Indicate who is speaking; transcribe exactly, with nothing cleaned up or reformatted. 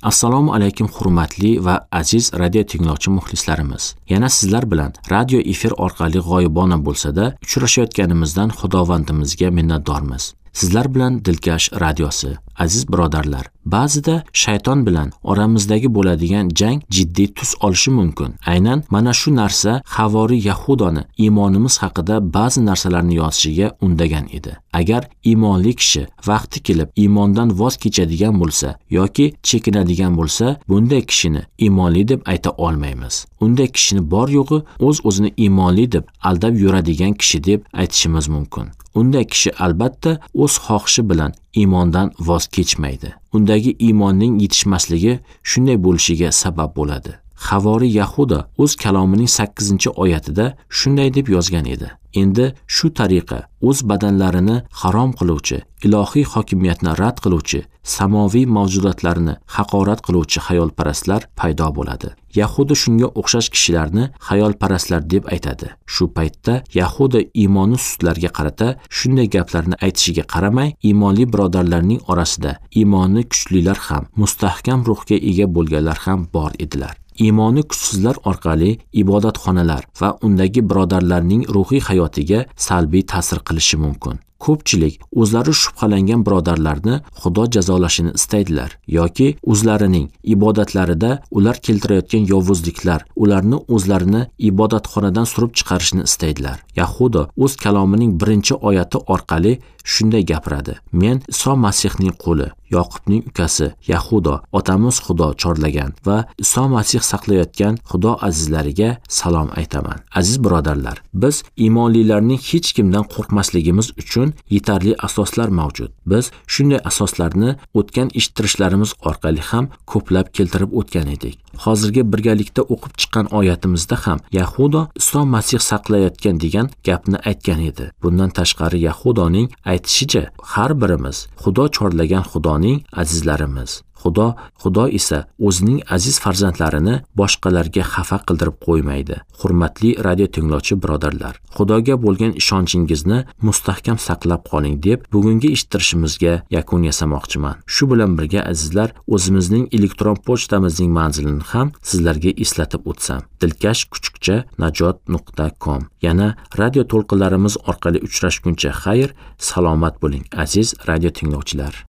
Speaker 1: Assalomu alaykum hurmatli va aziz radio tinglovchi muxlislarimiz. Yana sizlar bilan radio efir orqali g'oyibona bo'lsa-da uchrashayotganimizdan Xudovandimizga minnatdormiz. Sizlar bilan Dilkash radiosi. Aziz birodarlar, ba'zida shayton bilan oramizdagi bo'ladigan jang jiddiy tus olishi mumkin. Aynan mana shu narsa Havori Yahudoni iymonimiz haqida ba'zi narsalarni yozishiga undagan edi. Agar iymonli kishi vaqti kelib iymondan voz kechadigan bo'lsa yoki chekinadigan bo'lsa, bunday kishini iymonli deb ayta olmaymiz. Unday kishini bor yo'g'i o'z-o'zini iymonli deb aldab yuradigan kishi deb aytishimiz mumkin. Unday kishi albatta o'z xohishi bilan iymondan voz kechmaydi. Undagi iymonning yetishmasligi shunday bo'lishiga sabab bo'ladi. Havori Yahuda o'z kalomining sakkizinchi oyatida shunday deb yozgan edi. Endi shu tariqa o'z badanlarini harom qiluvchi, ilohiy hokimiyatni rad qiluvchi, samoviy mavjudotlarni haqorat qiluvchi xayolparastlar paydo bo'ladi. Yahuda shunga o'xshash kishilarni xayolparastlar deb aytadi. Shu paytda Yahuda iymoni sustlarga qarata shunday gaplarni aytishiga qaramay, iymonli birodarlarning orasida iymoni kuchlilar ham, mustahkam ruhga ega bo'lganlar ham bor edilar. Iymoni kuchsizlar orqali ibodatxonalar va undagi birodarlarning ruhiy hayotiga salbiy ta'sir qilishi mumkin. Ko'pchilik o'zlari shubhalangan birodarlarni Xudo jazolashini istaydilar yoki o'zlarining ibodatlarida ular keltirayotgan yovuzliklar ularni o'zlarini ibodatxonadan surib chiqarishni istaydilar. Yahuda o'z kalomining birinchi oyati orqali shunday gapiradi. Men Iso Masihning qo'li, Yoqubning ukasi Yahuda, otamiz Xudo chorlagan va Iso Masih saqlayotgan Xudo azizlariga salom aytaman. Aziz birodarlar, biz iymonlilarning hech kimdan qo'rqmasligimiz uchun yetarli asoslar mavjud. Biz shunday asoslarni o'tgan eshittirishlarimiz orqali ham ko'plab keltirib o'tgan edik. Hozirgi birgalikda o'qib chiqqan oyatimizda ham Yahuda Iso Masih saqlayotgan degan gapni aytgan edi. Bundan tashqari Yahudoning aytishicha har birimiz Xudo chorlagan Xudoning azizlarimiz. Xudo Xudo esa o'zining aziz farzandlarini boshqalarga xafa qildirib qo'ymaydi. Hurmatli radio tinglovchi birodarlar, Xudoga bo'lgan ishonchingizni mustahkam saqlab qoling deb bugungi eshittirishimizga yakun yasamoqchiman. Shu bilan birga azizlar, o'zimizning elektron pochtamizning manzilini ham sizlarga eslatib o'tsam. dilkash kuchukcha najot nuqta com. Yana radio to'lqinlarimiz orqali uchrashguncha xayr, salomat bo'ling aziz radio tinglovchilar.